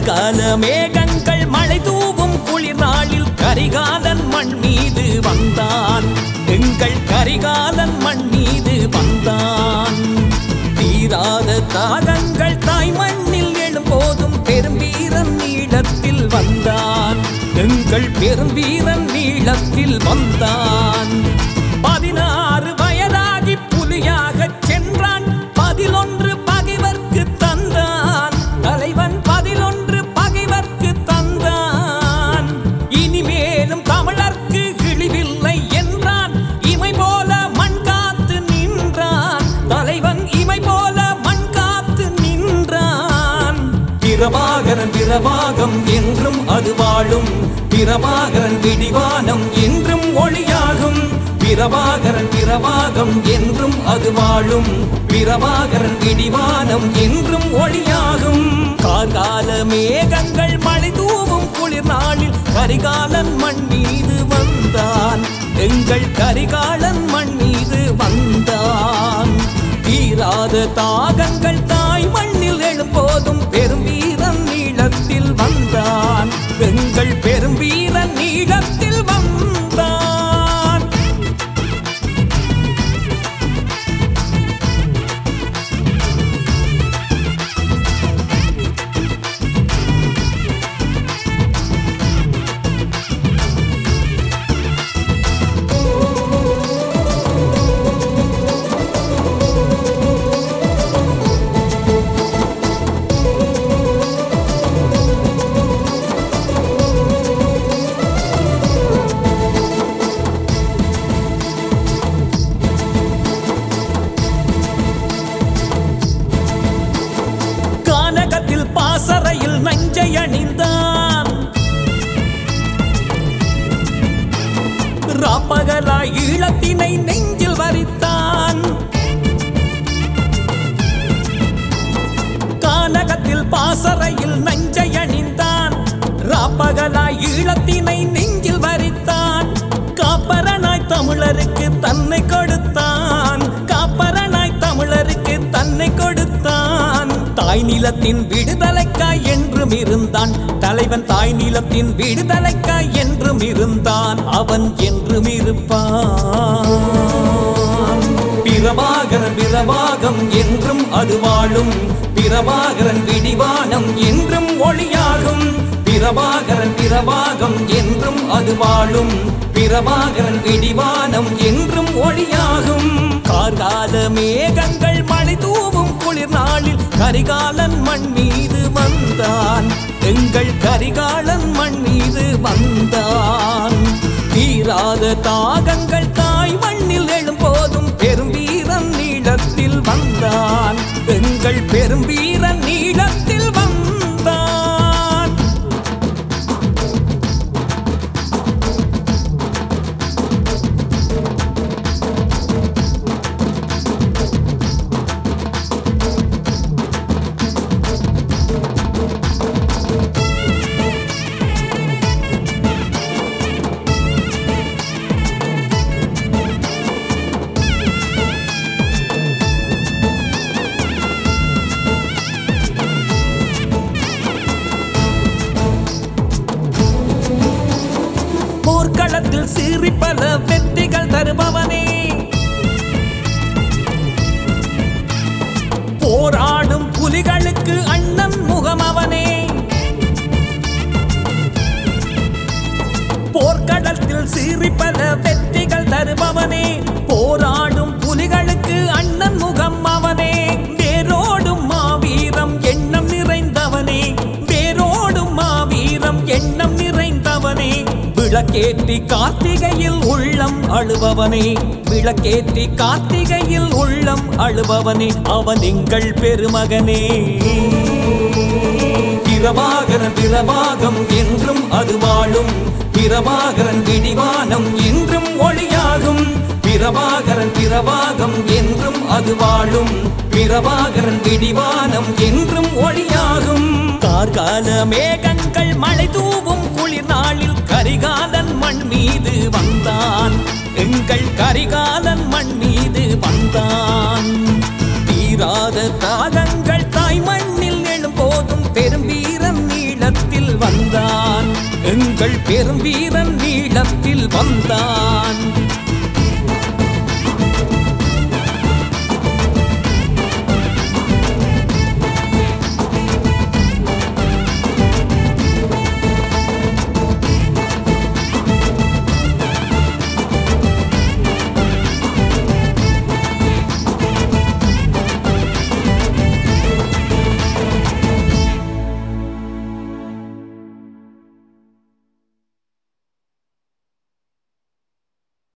கார்கால மேகங்கள் மழை தூவும் குளிர் நாளில் கரிகாலன் மண் மீது வந்தான். எங்கள் கரிகாலன் மண் மீது வந்தான். தீராத தாகங்கள் தாய் மண்ணில் எழும் போதும் பெரும்பீரன் நீளத்தில் வந்தான். எங்கள் பெரும்பீரன் நீளத்தில் வந்தான். 16 வயதாகி புலியாகச் சென்றான். 11 பகைவர்க்கு தந்தான். தலைவன் 11 பகைவர்க்கு தந்தான். இனிமேலும் தமிழர்க்கு இழிவில்லை என்றான். இமை போல மண் காத்து நின்றான். தலைவன் இமை போல மண் காத்து நின்றான். பிரபாகரன் பிரபாகம் என்றும் அது வாழும். பிரபாகரன் விடிவானம் என்றும் ஒளியாகும். பிரபாகரன் பிரபாகம் என்றும் அது வாழும். பிரபாகரன் விடிவானம் என்றும் ஒளியாகும். கார்கால மேகங்கள் மழை தூவும் குளிர் நாளில் கரிகாலன் மண் மீது வந்தான். எங்கள் கரிகாலன் மண் மீது வந்தான். தீராத தாகங்கள் தாய் மண்ணில் எழும்போதும் பெரும்பீரன் நீளத்தில் வந்தான். எங்கள் பெரும்பீரன் நீளத்தில் வந்தான். பாசறையில் நஞ்சை அணிந்தான். ராப்பகலாய் ஈழத்தினை நெஞ்சில் வரித்தான். கானகத்தில் பாசறையில் நஞ்சை அணிந்தான். ராப்பகலாய் ஈழத்தினை நெஞ்சில் வரித்தான். காப்பரனாய் தமிழருக்கு தன்னை கொடுத்தான். காப்பரனாய் தமிழருக்கு தன்னை கொடுத்தான். தாய் நிலத்தின் விடுதலைக்காய் என்றும் இருந்தான். தலைவன் தாய் நிலத்தின் விடுதலைக்காய் என்றும் இருந்தான். அவன் என்றும் இருப்பான். பிரபாகரன் பிரபாகம் என்றும் அது வாழும். பிரபாகரன் விடிவானம் என்றும் ஒளியாகும். பிரபாகரன் பிரபாகம் என்றும் அது வாழும். பிரபாகரன் விடிவானம் என்றும் ஒளியாகும். கார்கால மேகங்கள் மழை தூவும் குளிர் நாளில் கரிகாலன் மண் மீது வந்தான். எங்கள் கரிகாலன் மண் மீது வந்தான். தீராத தாகங்கள் தாய் மண்ணில் எழும்போதும் பெரும்பீரன் நீளத்தில் வந்தான். எங்கள் பெரும்பீரன் நீளத்தில் வந்தான். போர்க்களத்தில் சீறி பல வெற்றிகள் தருபவனே. போராடும் புலிகளுக்கு அண்ணன் முகமவனே. போர்க்களத்தில் சீறி பல வெற்றிகள் தருபவனே. போராடும் புலிகளுக்கு அண்ணன் முகம் அவனே. வேரோடும் மாவீரம் எண்ணம் நிறைந்தவனே. வேரோடும் மாவீரம் எண்ணம் நிறைந்தவனே. விளக்கேற்றி கார்த்திகையில் உள்ளம் அழுபவனே. விளக்கேற்றி கார்த்திகையில் உள்ளம் அழுபவனே. அவன் எங்கள் பெருமகனே. பிரபாகரன் பிரபாகம் என்றும் அது வாழும். பிரபாகரன் விடிவானம் என்றும் ஒளியாகும். பிரபாகரன் பிரபாகம் என்றும் அது வாழும். பிரபாகரன் விடிவானம் என்றும் ஒளியாகும். கார்கால மேகங்கள் மழை தூவும் குளிர் நாளில் கரிகாலன் மண் மீது வந்தான். எங்கள் கரிகாலன் மண் மீது வந்தான். தீராத தாகங்கள் தாய் மண்ணில் எழும் போதும் பெரும்பீரன் நீள எங்கள் பெரும் வீரன் நீளத்தில் வந்தான்